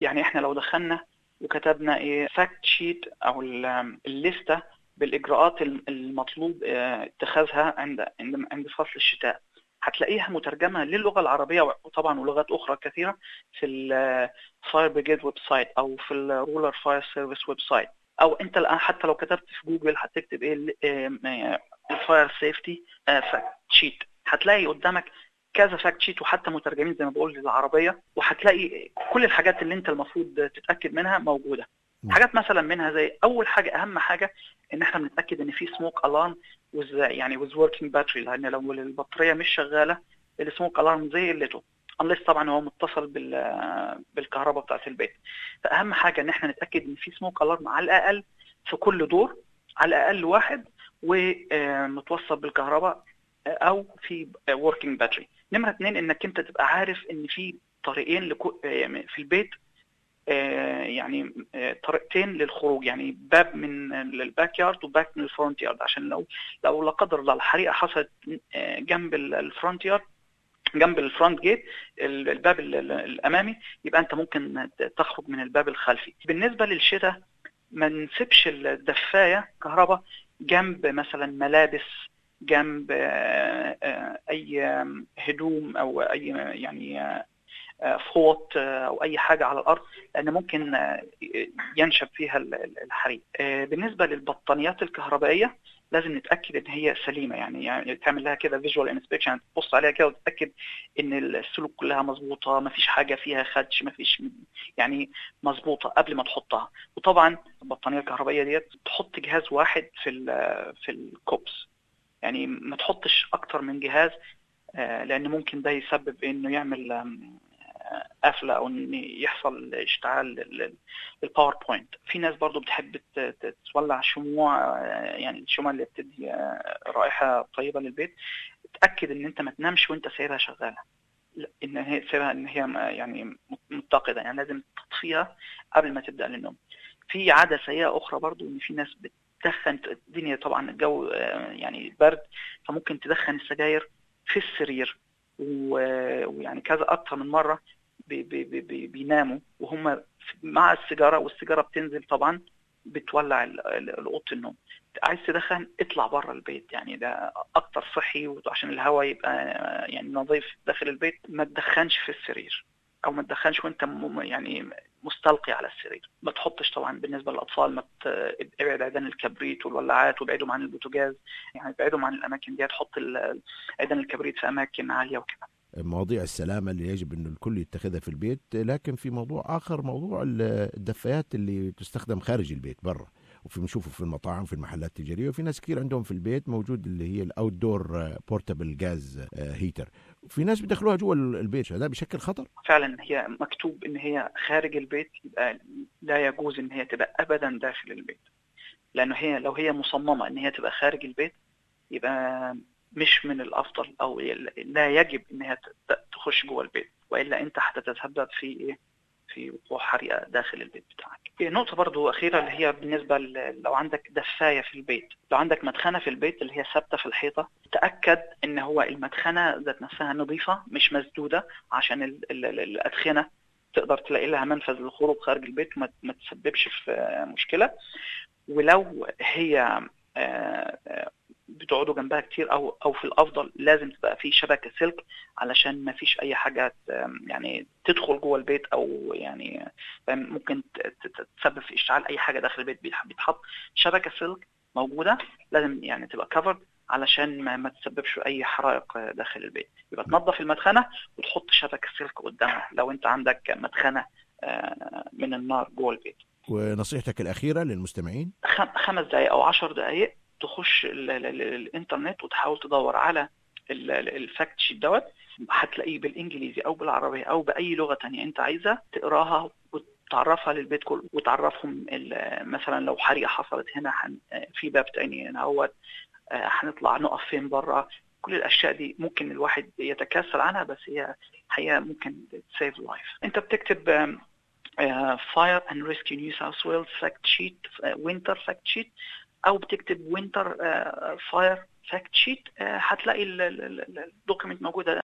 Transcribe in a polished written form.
يعني احنا لو دخلنا وكتبنا ايه فاكت شيت او الليستة بالاجراءات المطلوب اتخاذها عند فصل الشتاء، هتلاقيها مترجمة للغة العربية وطبعا ولغات أخرى كثيرة في الفاير بريجيد ويب سايت أو في الرولر فاير سيرفيس ويب سايت، أو أنت الآن حتى لو كتبت في جوجل هتكتب الفاير سيفتي فاكت شيت، هتلاقي قدامك كذا فاكت شيت وحتى مترجمين زي ما بقول للعربية، وهتلاقي كل الحاجات اللي أنت المفروض تتأكد منها موجودة. حاجات مثلا منها زي أول حاجة أهم حاجة إن إحنا بنتأكد إن في سموك ألارم يعني with working battery، لأن لو البطارية مش شغالة السموك ألارم زي قلته unless طبعا هو متصل بالكهرباء بتاعت البيت. فأهم حاجة إن إحنا نتأكد إن في سموك ألارم على الأقل في كل دور، على الأقل واحد، ومتوصل بالكهرباء أو في working battery. نمرة 2 إنك أنت تبقى عارف إن في طريقين في البيت، يعني طريقتين للخروج، يعني باب من الباك يارد وباب من الفرونت يارد، عشان لو لا قدر الله الحريقه حصلت جنب الفرونت يارد، جنب الفرونت جيت الباب الامامي، يبقى انت ممكن تخرج من الباب الخلفي. بالنسبه للشتاء ما نسيبش الدفايه كهرباء جنب مثلا ملابس، جنب اي هدوم او اي يعني فوط او اي حاجة على الارض، لان ممكن ينشب فيها الحريق. بالنسبة للبطانيات الكهربائية لازم نتأكد ان هي سليمة، يعني تعمل لها كده فيجوال انسبكشن، تبص عليها كده وتتأكد ان السلوك كلها مظبوطة، ما فيش حاجة فيها خدش، ما فيش يعني مظبوطة قبل ما تحطها. وطبعا البطانية الكهربائية ديت تحط جهاز واحد في الكوبس، يعني ما تحطش اكتر من جهاز، لان ممكن ده يسبب انه يعمل قفله او ان يحصل اشتعال للباوربوينت. في ناس برضو بتحب تولع شموع، يعني الشموع اللي بتدي رائحه طيبه للبيت. اتاكد ان انت ما تنامش وانت سايبها شغاله، ان هي سايبها ان هي يعني متقده، يعني لازم تطفيها قبل ما تبدا للنوم. في عاده سيئه اخرى برضو ان في ناس بتدخن الدنيا، طبعا الجو يعني برد، فممكن تدخن السجاير في السرير، ويعني كذا اكتر من مره بيناموا وهم مع السيجاره، والسيجاره بتنزل طبعا بتولع اوضه النوم. عايز تدخن اطلع بره البيت، يعني ده اكتر صحي، وعشان الهواء يبقى يعني نظيف داخل البيت. ما تدخنش في السرير، او ما تدخنش وانت يعني مستلقي على السرير. ما تحطش طبعا بالنسبه للاطفال، ما ابعد عيدان الكبريت والولاعات، وابعدهم عن البوتاجاز، يعني ابعدهم عن الاماكن دي. تحط عيدان الكبريت في اماكن عاليه وكده. مواضيع السلامة اللي يجب أن الكل يتخذها في البيت، لكن في موضوع آخر، موضوع الدفايات اللي تستخدم خارج البيت برا، بنشوفه في المطاعم في المحلات التجارية، وفي ناس كثير عندهم في البيت موجود اللي هي الاوت دور بورتابل جاز هيتر، وفي ناس بيدخلوها جوا البيت، هذا بشكل خطر. فعلا هي مكتوب ان هي خارج البيت، يبقى لا يجوز ان هي تبقى ابدا داخل البيت، لانه هي لو هي مصممة ان هي تبقى خارج البيت يبقى مش من الافضل، او لا يجب ان هي تخش جوه البيت، والا انت هتتسبب في ايه، في وقوع حريقه داخل البيت بتاعك. نقطه برضو اخيره اللي هي بالنسبه لو عندك دفايه في البيت، لو عندك مدخنه في البيت اللي هي ثابته في الحيطه، تاكد ان هو المدخنه ذات نفسها نظيفه مش مسدوده، عشان الادخنه تقدر تلاقي لها منفذ للخروج خارج البيت وما تسببش في مشكله. ولو هي بتقعدوا جنبها كتير، او في الافضل لازم تبقى في شبكه سلك، علشان ما فيش اي حاجه يعني تدخل جوه البيت، او يعني ممكن تسبب في اشتعال اي حاجه داخل البيت. بيتحط شبكه سلك موجوده، لازم يعني تبقى كفر علشان ما تسببش اي حرائق داخل البيت. يبقى تنظف المدخنه وتحط شبكه سلك قدامها لو انت عندك مدخنه من النار جوه البيت. ونصيحتك الأخيرة للمستمعين؟ 5 دقائق أو 10 دقائق تخش الإنترنت وتحاول تدور على الفاكت شيت دوت، هتلاقيه بالإنجليزي أو بالعربي أو بأي لغة تانية أنت عايزها، تقراها وتعرفها للبيت كله، وتعرفهم مثلا لو حريقة حصلت هنا في باب تاني هنا هو هنطلع نقف فين بره. كل الأشياء دي ممكن الواحد يتكاسل عنها، بس هي حقيقة ممكن تسيف لايف. أنت بتكتب Fire and Rescue New South Wales Fact Sheet Winter Fact Sheet، أو بتكتب Winter Fire Fact Sheet، هتلاقي الدوكيمنت موجودة